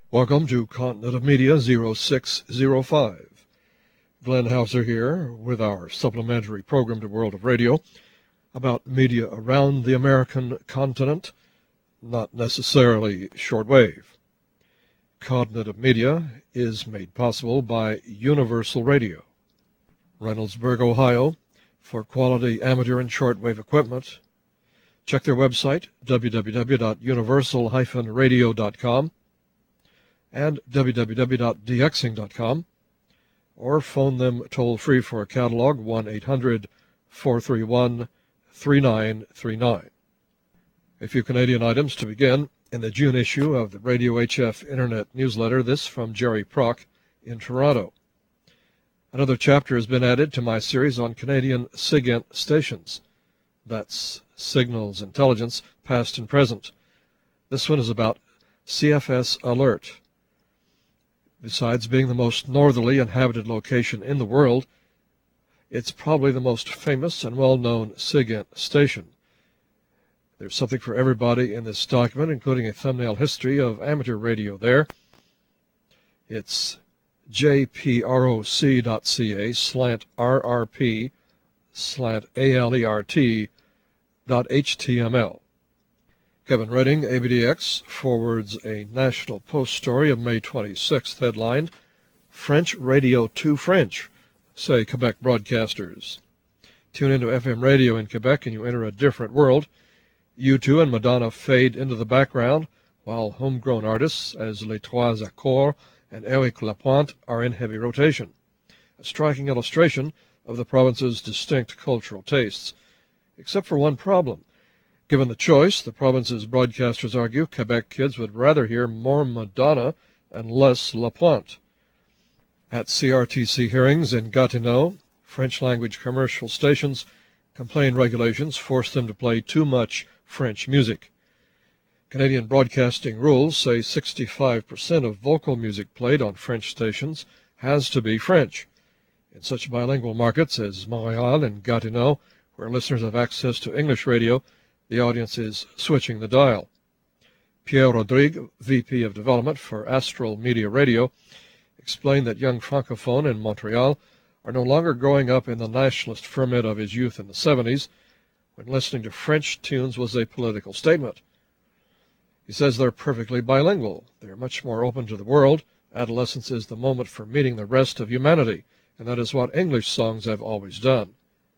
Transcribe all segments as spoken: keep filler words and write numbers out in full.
Welcome to Continent of Media zero six zero five. Glenn Hauser here with our supplementary program to World of Radio about media around the American continent, not necessarily shortwave. Continent of Media is made possible by Universal Radio, Reynoldsburg, Ohio, for quality amateur and shortwave equipment. Check their website, w w w dot universal dash radio dot com and w w w dot d x ing dot com, or phone them toll-free for a catalog, one eight hundred, four three one, three nine three nine. A few Canadian items to begin. In the June issue of the Radio H F Internet newsletter, this from Jerry Prock in Toronto. Another chapter has been added to my series on Canadian SIGINT stations. That's Signals Intelligence, past and present. This one is about C F S Alert. Besides being the most northerly inhabited location in the world, it's probably the most famous and well-known SIGINT station. There's something for everybody in this document, including a thumbnail history of amateur radio there. It's jproc.ca slant rrp slant alert dot html. Kevin Redding, A B D X, forwards a National Post story of May twenty-sixth, headlined, French Radio to French, say Quebec broadcasters. Tune into F M radio in Quebec and you enter a different world. U two and Madonna fade into the background, while homegrown artists as Les Trois Accords and Eric Lapointe are in heavy rotation. A striking illustration of the province's distinct cultural tastes, except for one problem. Given the choice, the province's broadcasters argue Quebec kids would rather hear more Madonna and less Lapointe. At C R T C hearings in Gatineau, French-language commercial stations complain regulations force them to play too much French music. Canadian broadcasting rules say sixty-five percent of vocal music played on French stations has to be French. In such bilingual markets as Montreal and Gatineau, where listeners have access to English radio, the audience is switching the dial. Pierre Rodrigue, V P of Development for Astral Media Radio, explained that young francophone in Montreal are no longer growing up in the nationalist ferment of his youth in the seventies, when listening to French tunes was a political statement. He says they're perfectly bilingual. They're much more open to the world. Adolescence is the moment for meeting the rest of humanity, and that is what English songs have always done.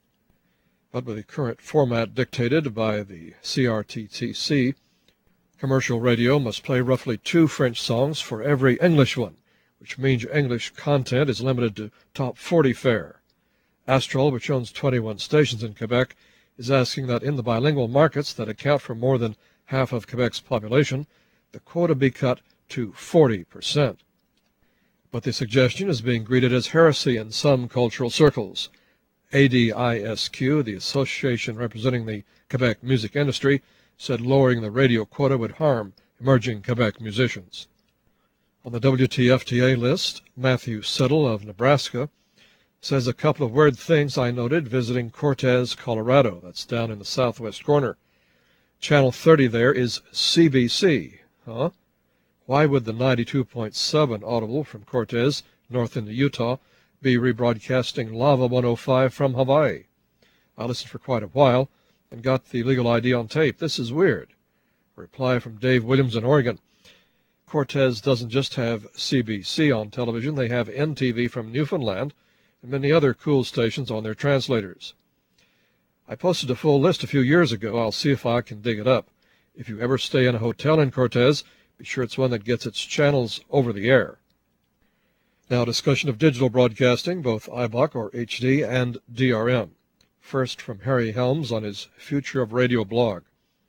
But with the current format dictated by the C R T T C, commercial radio must play roughly two French songs for every English one, which means English content is limited to top forty fare. Astral, which owns twenty-one stations in Quebec, is asking that in the bilingual markets that account for more than half of Quebec's population, the quota be cut to forty percent. But the suggestion is being greeted as heresy in some cultural circles. A D I S Q, the association representing the Quebec music industry, said lowering the radio quota would harm emerging Quebec musicians. On the W T F T A list, Matthew Settle of Nebraska says a couple of weird things I noted visiting Cortez, Colorado. That's down in the southwest corner. Channel thirty there is C B C. Huh? Why would the ninety-two point seven audible from Cortez, north into Utah, be rebroadcasting Lava one oh five from Hawaii? I listened for quite a while and got the legal I D on tape. This is weird. A reply from Dave Williams in Oregon. Cortez doesn't just have C B C on television. They have N T V from Newfoundland and many other cool stations on their translators. I posted a full list a few years ago. I'll see if I can dig it up. If you ever stay in a hotel in Cortez, be sure it's one that gets its channels over the air. Now, discussion of digital broadcasting, both I B O C or H D and D R M. First from Harry Helms on his Future of Radio blog.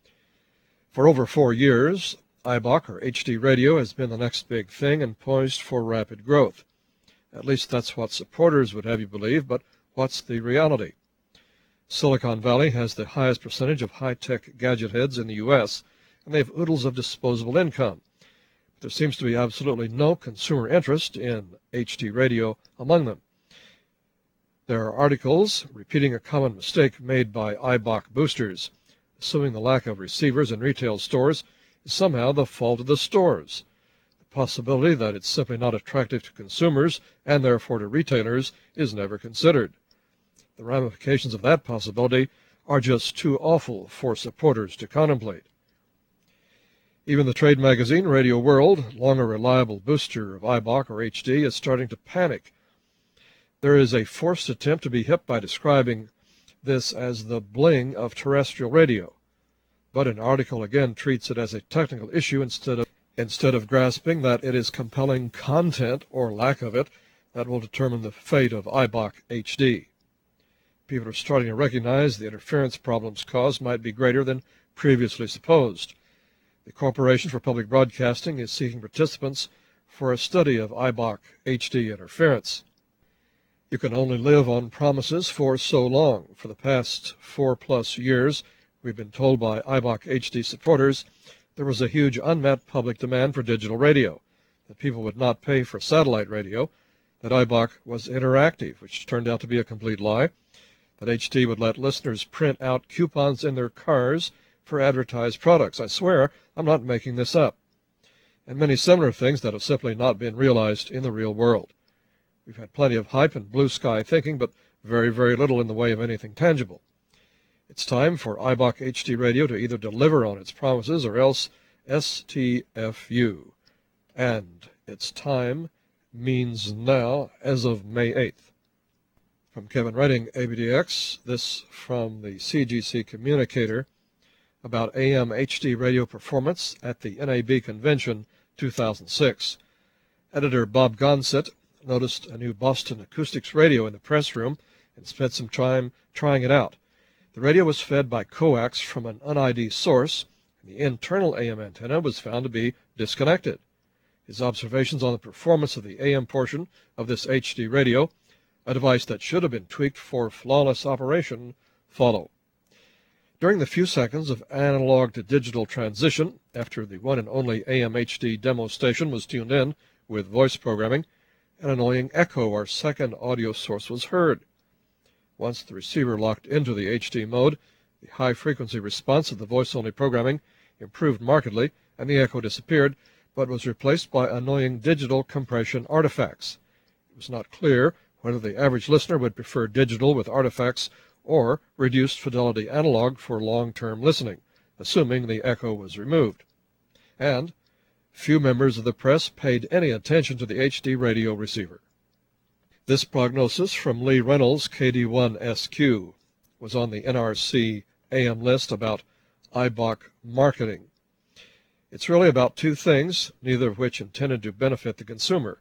For over four years, I B O C or H D radio has been the next big thing and poised for rapid growth. At least that's what supporters would have you believe, but what's the reality? Silicon Valley has the highest percentage of high-tech gadget heads in the U S, and they have oodles of disposable income. There seems to be absolutely no consumer interest in H D radio among them. There are articles repeating a common mistake made by I B O C boosters, assuming the lack of receivers in retail stores is somehow the fault of the stores. The possibility that it's simply not attractive to consumers and therefore to retailers is never considered. The ramifications of that possibility are just too awful for supporters to contemplate. Even the trade magazine Radio World, long a reliable booster of I B O C or H D, is starting to panic. There is a forced attempt to be hip by describing this as the bling of terrestrial radio, but an article again treats it as a technical issue instead of instead of grasping that it is compelling content, or lack of it, that will determine the fate of I B O C H D. People are starting to recognize the interference problems caused might be greater than previously supposed. The Corporation for Public Broadcasting is seeking participants for a study of I B O C H D interference. You can only live on promises for so long. For the past four-plus years, we've been told by I B O C H D supporters there was a huge unmet public demand for digital radio, that people would not pay for satellite radio, that I B O C was interactive, which turned out to be a complete lie, that H D would let listeners print out coupons in their cars for advertised products. I swear, I'm not making this up. And many similar things that have simply not been realized in the real world. We've had plenty of hype and blue sky thinking, but very, very little in the way of anything tangible. It's time for I B O C H D Radio to either deliver on its promises or else S T F U. And its time means now, as of May eighth. From Kevin Redding, A B D X, this from the C G C Communicator about A M H D radio performance at the N A B Convention two thousand six. Editor Bob Gonset noticed a new Boston Acoustics radio in the press room and spent some time trying it out. The radio was fed by coax from an un I D source, and the internal A M antenna was found to be disconnected. His observations on the performance of the A M portion of this H D radio, a device that should have been tweaked for flawless operation, follow. During the few seconds of analog to digital transition, after the one and only A M H D demo station was tuned in with voice programming, an annoying echo or second audio source was heard. Once the receiver locked into the H D mode, the high-frequency response of the voice-only programming improved markedly, and the echo disappeared, but was replaced by annoying digital compression artifacts. It was not clear whether the average listener would prefer digital with artifacts or reduced fidelity analog for long-term listening, assuming the echo was removed. And few members of the press paid any attention to the H D radio receiver. This prognosis from Lee Reynolds, K D one S Q, was on the N R C A M list about I B O C marketing. It's really about two things, neither of which intended to benefit the consumer.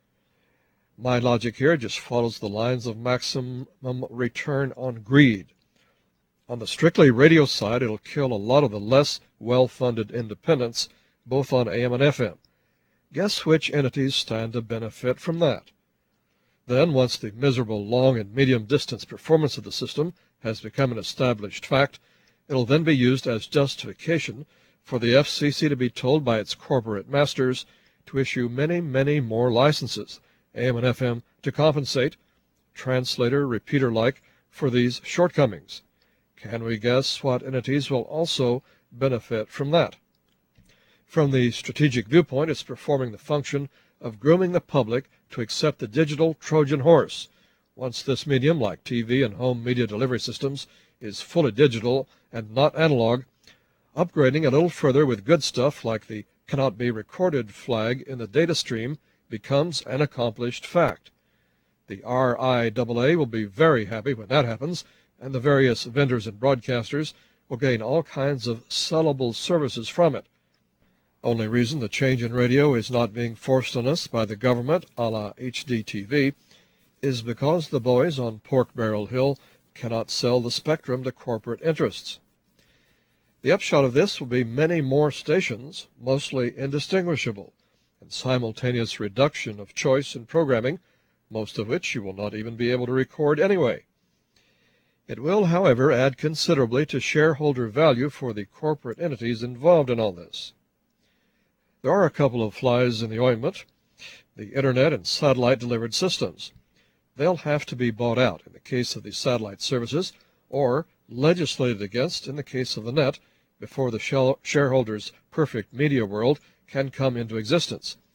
My logic here just follows the lines of maximum return on greed. On the strictly radio side, it'll kill a lot of the less well-funded independents, both on A M and F M. Guess which entities stand to benefit from that? Then, once the miserable long and medium distance performance of the system has become an established fact, it'll then be used as justification for the F C C to be told by its corporate masters to issue many, many more licenses, A M and F M, to compensate, translator, repeater-like, for these shortcomings. Can we guess what entities will also benefit from that? From the strategic viewpoint, it's performing the function of grooming the public to accept the digital Trojan horse. Once this medium, like T V and home media delivery systems, is fully digital and not analog, upgrading a little further with good stuff like the cannot be recorded flag in the data stream becomes an accomplished fact. The R I A A will be very happy when that happens, and the various vendors and broadcasters will gain all kinds of sellable services from it. Only reason the change in radio is not being forced on us by the government, a la H D T V, is because the boys on Pork Barrel Hill cannot sell the spectrum to corporate interests. The upshot of this will be many more stations, mostly indistinguishable, and simultaneous reduction of choice in programming, most of which you will not even be able to record anyway. It will, however, add considerably to shareholder value for the corporate entities involved in all this. There are a couple of flies in the ointment, the Internet and satellite-delivered systems. They'll have to be bought out in the case of the satellite services, or legislated against in the case of the net, before the shareholders' perfect media world can come into existence.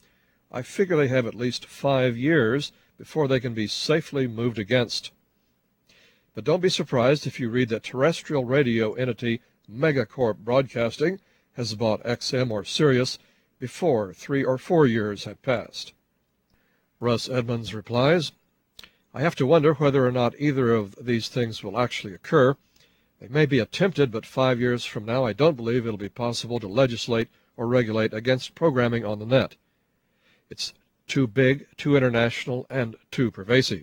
I figure they have at least five years before they can be safely moved against. But don't be surprised if you read that terrestrial radio entity Megacorp Broadcasting has bought X M or Sirius before three or four years had passed. Russ Edmonds replies, I have to wonder whether or not either of these things will actually occur. They may be attempted, but five years from now I don't believe it'll be possible to legislate or regulate against programming on the net. It's too big, too international, and too pervasive.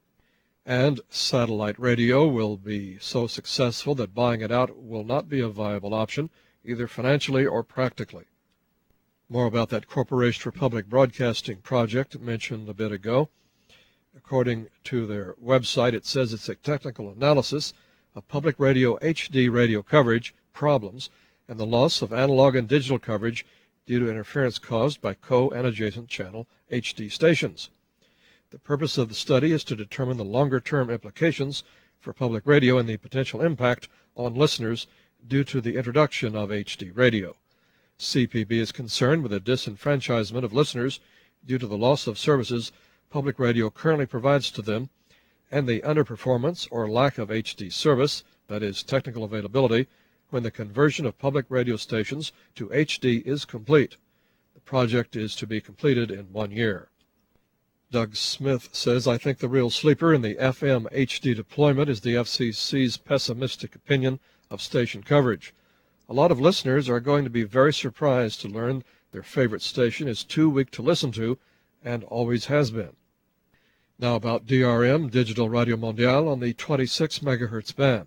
And satellite radio will be so successful that buying it out will not be a viable option, either financially or practically. More about that Corporation for Public Broadcasting project mentioned a bit ago. According to their website, it says it's a technical analysis of public radio H D radio coverage problems and the loss of analog and digital coverage due to interference caused by co- and adjacent channel H D stations. The purpose of the study is to determine the longer-term implications for public radio and the potential impact on listeners due to the introduction of H D radio. C P B is concerned with the disenfranchisement of listeners due to the loss of services public radio currently provides to them and the underperformance or lack of H D service, that is, technical availability, when the conversion of public radio stations to H D is complete. The project is to be completed in one year. Doug Smith says, I think the real sleeper in the F M H D deployment is the F C C's pessimistic opinion of station coverage. A lot of listeners are going to be very surprised to learn their favorite station is too weak to listen to and always has been. Now about D R M, Digital Radio Mondiale, on the twenty-six megahertz band.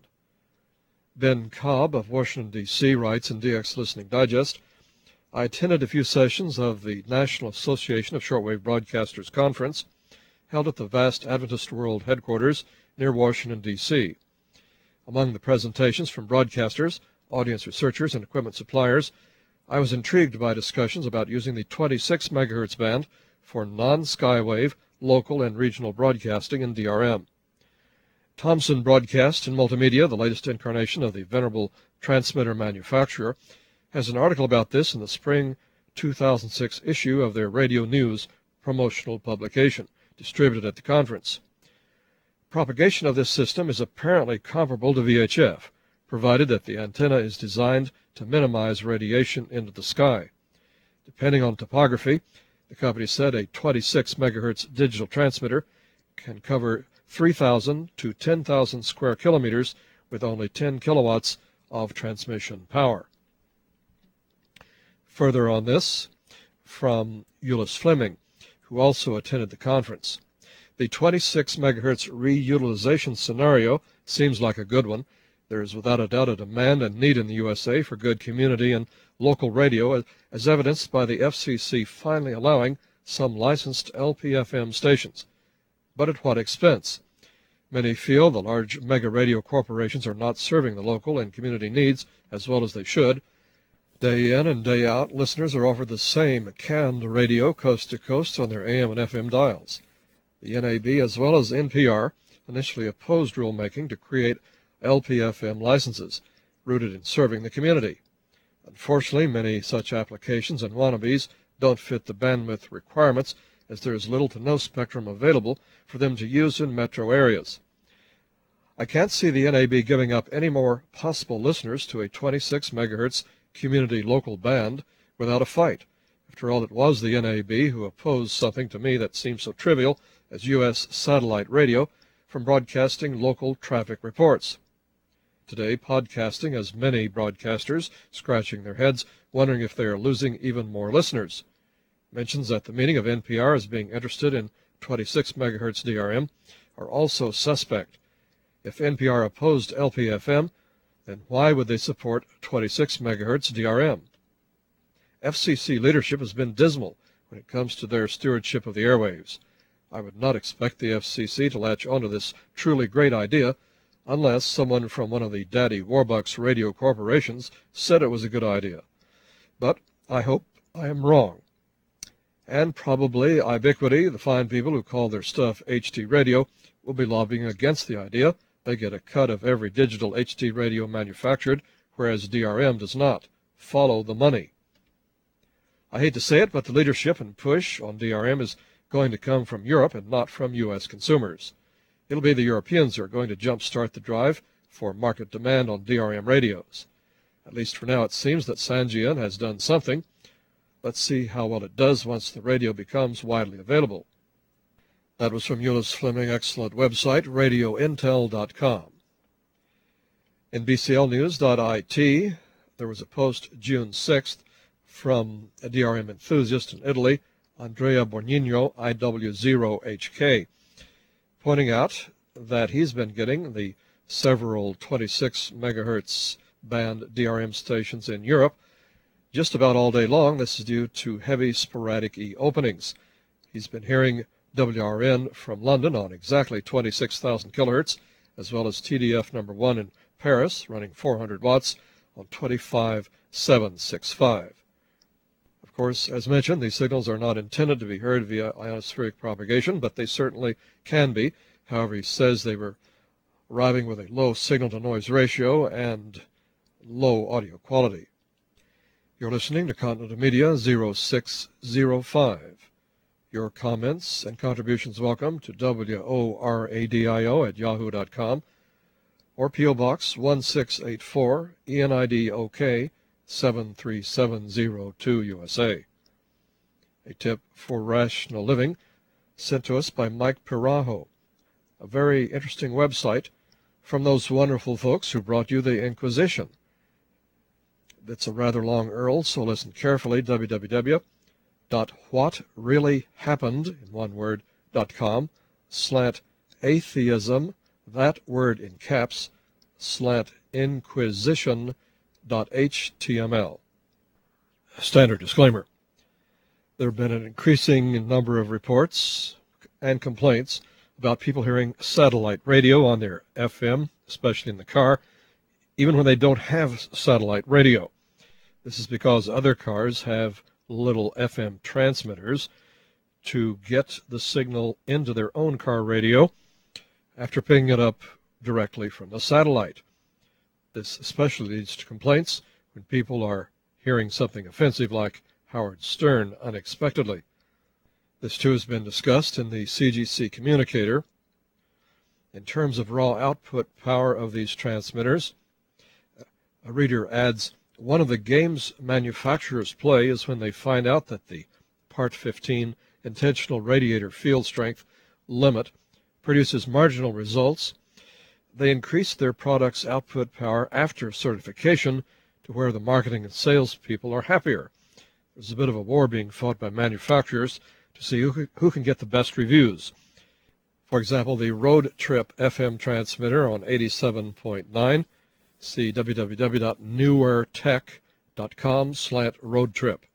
Ben Cobb of Washington, D C writes in D X Listening Digest, I attended a few sessions of the National Association of Shortwave Broadcasters Conference held at the vast Adventist World headquarters near Washington, D C Among the presentations from broadcasters, audience researchers, and equipment suppliers, I was intrigued by discussions about using the twenty-six megahertz band for non-skywave, local, and regional broadcasting in D R M. Thomson Broadcast and Multimedia, the latest incarnation of the venerable transmitter manufacturer, has an article about this in the spring two thousand six issue of their Radio News promotional publication, distributed at the conference. Propagation of this system is apparently comparable to V H F, provided that the antenna is designed to minimize radiation into the sky. Depending on topography, the company said a twenty-six megahertz digital transmitter can cover three thousand to ten thousand square kilometers with only ten kilowatts of transmission power. Further on this, from Euless Fleming, who also attended the conference. The twenty-six megahertz reutilization scenario seems like a good one. There is without a doubt a demand and need in the U S A for good community and local radio, as evidenced by the F C C finally allowing some licensed L P F M stations. But at what expense? Many feel the large mega radio corporations are not serving the local and community needs as well as they should. Day in and day out, listeners are offered the same canned radio coast to coast on their A M and F M dials. The N A B as well as N P R initially opposed rulemaking to create L P F M licenses rooted in serving the community. Unfortunately, many such applications and wannabes don't fit the bandwidth requirements, as there is little to no spectrum available for them to use in metro areas. I can't see the N A B giving up any more possible listeners to a twenty-six megahertz community local band without a fight. After all, it was the N A B who opposed something to me that seems so trivial as U S satellite radio from broadcasting local traffic reports. Today, podcasting has many broadcasters scratching their heads, wondering if they are losing even more listeners. Mentions at the meeting of N P R as being interested in twenty-six megahertz D R M are also suspect. If N P R opposed L P F M, then why would they support twenty-six megahertz D R M? F C C leadership has been dismal when it comes to their stewardship of the airwaves. I would not expect the F C C to latch onto this truly great idea unless someone from one of the Daddy Warbucks radio corporations said it was a good idea. But I hope I am wrong. And probably Ubiquity, the fine people who call their stuff H D radio, will be lobbying against the idea. They get a cut of every digital H D radio manufactured, whereas D R M does not. Follow the money. I hate to say it, but the leadership and push on D R M is going to come from Europe and not from U S consumers. It'll be the Europeans who are going to jumpstart the drive for market demand on D R M radios. At least for now, it seems that Sangean has done something. Let's see how well it does once the radio becomes widely available. That was from Eunice Fleming, excellent website, radio intel dot com. In B C L news dot I T, there was a post June sixth from a D R M enthusiast in Italy, Andrea Borgnino, I W zero H K, pointing out that he's been getting the several twenty-six megahertz band D R M stations in Europe just about all day long. This is due to heavy sporadic E openings. He's been hearing W R N from London on exactly twenty-six thousand kilohertz, as well as T D F number one in Paris, running four hundred watts on twenty-five seven sixty-five. Of course, as mentioned, these signals are not intended to be heard via ionospheric propagation, but they certainly can be. However, he says they were arriving with a low signal-to-noise ratio and low audio quality. You're listening to Continental Media zero six zero five. Your comments and contributions welcome to W O R A D I O at yahoo dot com or P O Box one six eight four, E N I D O K seven three seven zero two, U S A. A tip for rational living sent to us by Mike Pirajo, a very interesting website from those wonderful folks who brought you the Inquisition. It's a rather long U R L, so listen carefully, w w w dot what really happened, in one word, dot com, slant atheism, that word in caps, slant inquisition dot H T M L. Standard disclaimer. There have been an increasing number of reports and complaints about people hearing satellite radio on their F M, especially in the car, even when they don't have satellite radio. This is because other cars have little F M transmitters to get the signal into their own car radio after picking it up directly from the satellite. This especially leads to complaints when people are hearing something offensive like Howard Stern unexpectedly. This too has been discussed in the C G C communicator. In terms of raw output power of these transmitters, a reader adds, one of the games manufacturers play is when they find out that the Part fifteen intentional radiator field strength limit produces marginal results. They increase their product's output power after certification to where the marketing and sales people are happier. There's a bit of a war being fought by manufacturers to see who, who can get the best reviews. For example, the Road Trip F M transmitter on eighty-seven point nine, see w w w dot newer tech dot com slant road trip.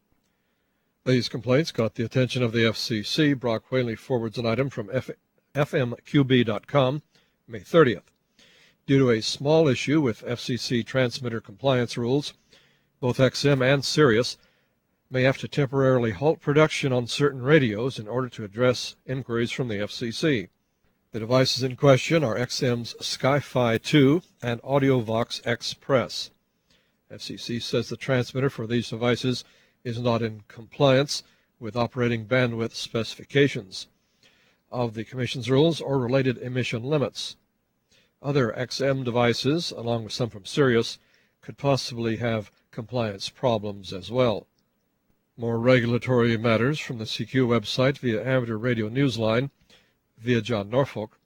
These complaints got the attention of the F C C. Brock Whaley forwards an item from F M Q B dot com, May thirtieth. Due to a small issue with F C C transmitter compliance rules, both X M and Sirius may have to temporarily halt production on certain radios in order to address inquiries from the F C C. The devices in question are X M's Sky-Fi two and AudioVox Express. F C C says the transmitter for these devices is not in compliance with operating bandwidth specifications of the Commission's rules or related emission limits. Other X M devices, along with some from Sirius, could possibly have compliance problems as well. More regulatory matters from the C Q website via Amateur Radio Newsline, via John Norfolk.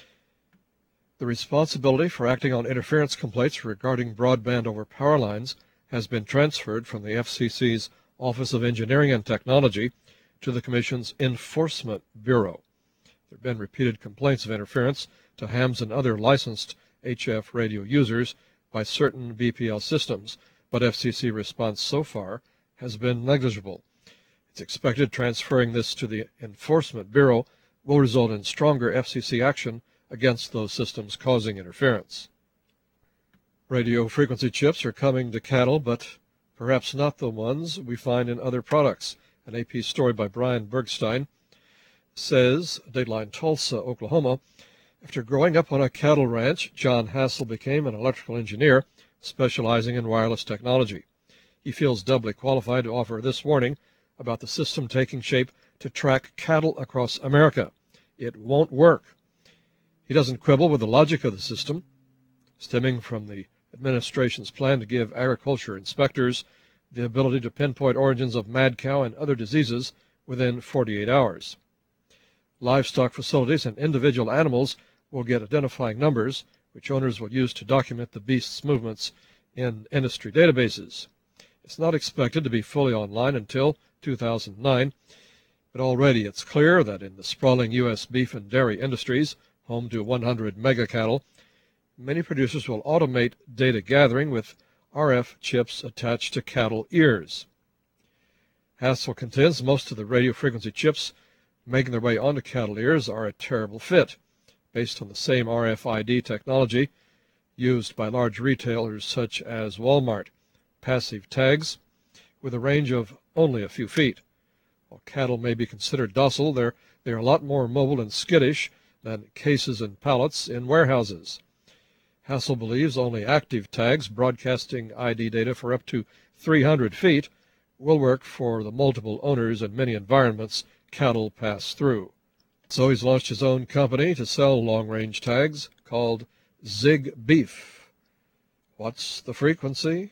The responsibility for acting on interference complaints regarding broadband over power lines has been transferred from the F C C's Office of Engineering and Technology to the Commission's Enforcement Bureau. There have been repeated complaints of interference to hams and other licensed H F radio users by certain B P L systems, but F C C response so far has been negligible. It's expected transferring this to the Enforcement Bureau will result in stronger F C C action against those systems causing interference. Radio frequency chips are coming to cattle, but perhaps not the ones we find in other products. An A P story by Brian Bergstein says, Dateline Tulsa, Oklahoma, after growing up on a cattle ranch, John Hassel became an electrical engineer specializing in wireless technology. He feels doubly qualified to offer this warning about the system taking shape to track cattle across America. It won't work. He doesn't quibble with the logic of the system, stemming from the administration's plan to give agriculture inspectors the ability to pinpoint origins of mad cow and other diseases within forty-eight hours. Livestock facilities and individual animals will get identifying numbers, which owners will use to document the beast's movements in industry databases. It's not expected to be fully online until two thousand nine, but already it's clear that in the sprawling U S beef and dairy industries, home to one hundred mega cattle, many producers will automate data gathering with R F chips attached to cattle ears. Hassel contends most of the radio frequency chips making their way onto cattle ears are a terrible fit, based on the same R F I D technology used by large retailers such as Walmart, passive tags with a range of only a few feet. While cattle may be considered docile, they're, they're a lot more mobile and skittish than cases and pallets in warehouses. Hassel believes only active tags broadcasting I D data for up to three hundred feet will work for the multiple owners in many environments cattle pass through. So he's launched his own company to sell long-range tags called Zig Beef. What's the frequency?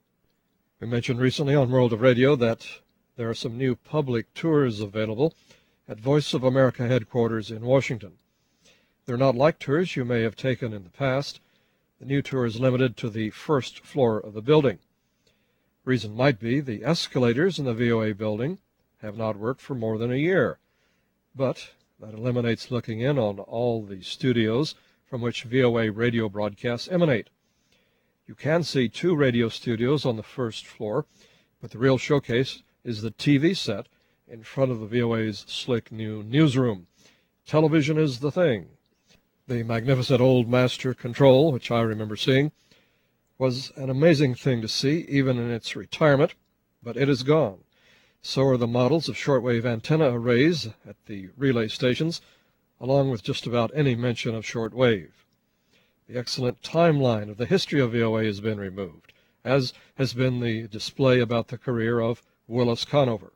We mentioned recently on World of Radio that there are some new public tours available at Voice of America headquarters in Washington. They're not like tours you may have taken in the past. The new tour is limited to the first floor of the building. Reason might be the escalators in the V O A building have not worked for more than a year, but that eliminates looking in on all the studios from which V O A radio broadcasts emanate. You can see two radio studios on the first floor, but the real showcase is the T V set in front of the V O A's slick new newsroom. Television is the thing. The magnificent old master control, which I remember seeing, was an amazing thing to see, even in its retirement, but it is gone. So are the models of shortwave antenna arrays at the relay stations, along with just about any mention of shortwave. The excellent timeline of the history of V O A has been removed, as has been the display about the career of Willis Conover.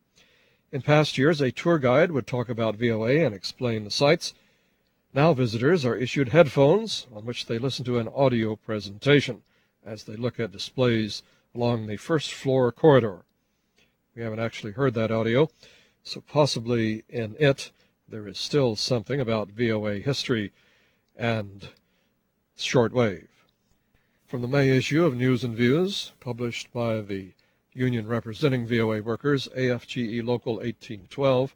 In past years, a tour guide would talk about V O A and explain the sights. Now visitors are issued headphones on which they listen to an audio presentation as they look at displays along the first floor corridor. We haven't actually heard that audio, so possibly in it there is still something about V O A history and shortwave. From the May issue of News and Views, published by the union representing V O A workers, A F G E Local eighteen twelve,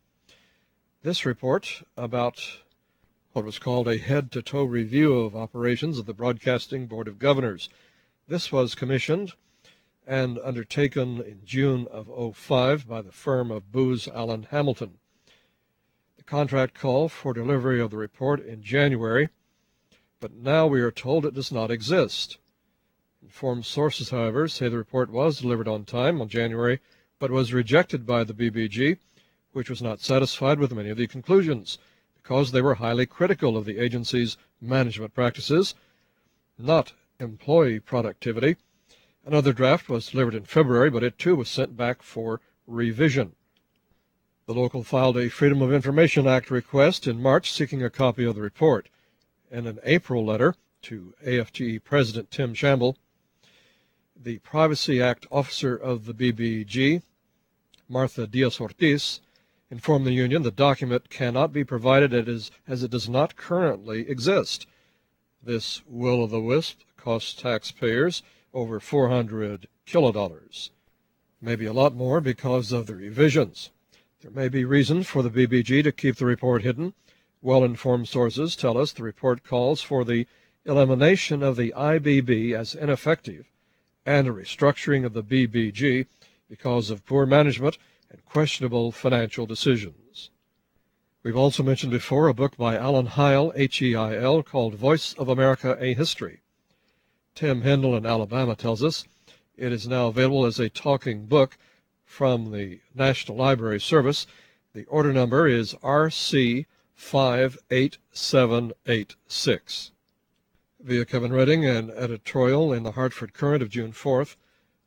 this report about what was called a head-to-toe review of operations of the Broadcasting Board of Governors. This was commissioned and undertaken in June of oh five by the firm of Booz Allen Hamilton. The contract called for delivery of the report in January, but now we are told it does not exist. Informed sources, however, say the report was delivered on time on January, but was rejected by the B B G, which was not satisfied with many of the conclusions, because they were highly critical of the agency's management practices, not employee productivity. Another draft was delivered in February, but it too was sent back for revision. The local filed a Freedom of Information Act request in March seeking a copy of the report. In an April letter to A F G E President Tim Shamble, the Privacy Act officer of the B B G, Martha Diaz-Ortiz, informed the union the document cannot be provided as, as it does not currently exist. This will-o'-the-wisp costs taxpayers over four hundred kilodollars, maybe a lot more because of the revisions. There may be reasons for the B B G to keep the report hidden. Well-informed sources tell us the report calls for the elimination of the I B B as ineffective and a restructuring of the B B G because of poor management and questionable financial decisions. We've also mentioned before a book by Alan Heil, H E I L, called Voice of America, A History. Tim Hindle in Alabama tells us it is now available as a talking book from the National Library Service. The order number is R C five eight seven eight six. Via Kevin Redding, an editorial in the Hartford Courant of June fourth,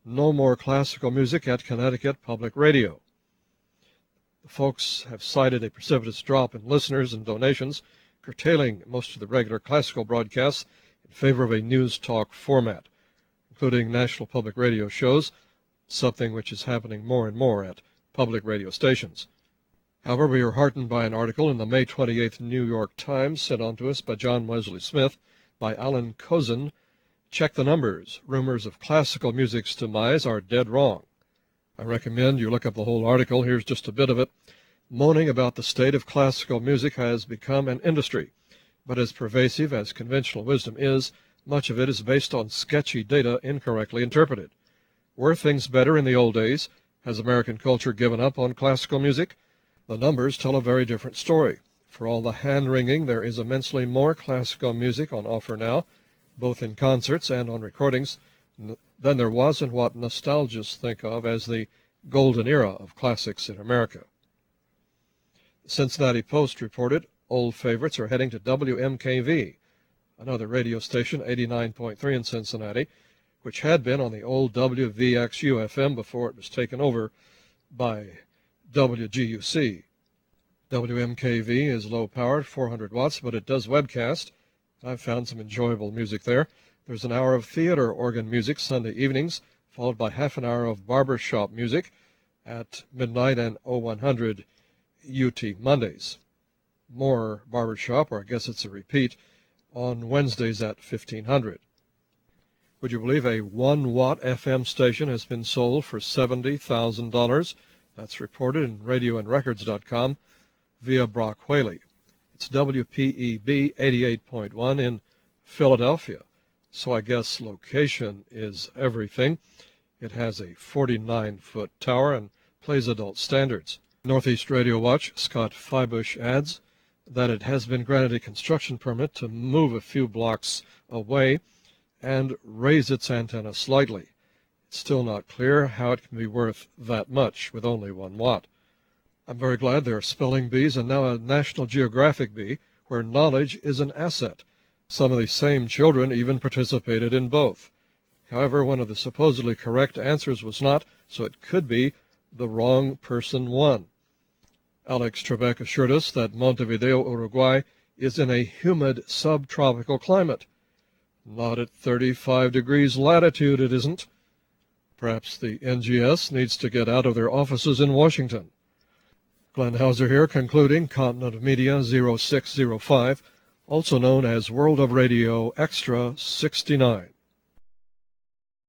no more classical music at Connecticut Public Radio. The folks have cited a precipitous drop in listeners and donations, curtailing most of the regular classical broadcasts in favor of a news talk format, including national public radio shows, something which is happening more and more at public radio stations. However, we are heartened by an article in the May twenty-eighth New York Times sent on to us by John Wesley Smith by Alan Kozin. Check the numbers. Rumors of classical music's demise are dead wrong. I recommend you look up the whole article. Here's just a bit of it. Moaning about the state of classical music has become an industry, but as pervasive as conventional wisdom is, much of it is based on sketchy data incorrectly interpreted. Were things better in the old days? Has American culture given up on classical music? The numbers tell a very different story. For all the hand-wringing, there is immensely more classical music on offer now, both in concerts and on recordings, than there was in what nostalgists think of as the golden era of classics in America. The Cincinnati Post reported old favorites are heading to W M K V, another radio station, eighty-nine point three in Cincinnati, which had been on the old W V X U F M before it was taken over by W G U C. W M K V is low-powered, four hundred watts, but it does webcast. I've found some enjoyable music there. There's an hour of theater organ music Sunday evenings, followed by half an hour of barbershop music at midnight and oh one hundred U T Mondays. More barbershop, or I guess it's a repeat, on Wednesdays at fifteen hundred. Would you believe a one watt F M station has been sold for seventy thousand dollars? That's reported in radio and records dot com via Brock Whaley. It's W P E B eighty-eight point one in Philadelphia, so I guess location is everything. It has a forty-nine foot tower and plays adult standards. Northeast Radio Watch, Scott Feibush adds that it has been granted a construction permit to move a few blocks away and raise its antenna slightly. It's still not clear how it can be worth that much with only one watt. I'm very glad there are spelling bees and now a National Geographic bee where knowledge is an asset. Some of the same children even participated in both. However, one of the supposedly correct answers was not, so it could be the wrong person won. Alex Trebek assured us that Montevideo, Uruguay, is in a humid subtropical climate. Not at thirty-five degrees latitude, it isn't. Perhaps the N G S needs to get out of their offices in Washington. Glenn Hauser here, concluding Continent Media zero six zero five, also known as World of Radio Extra sixty-nine.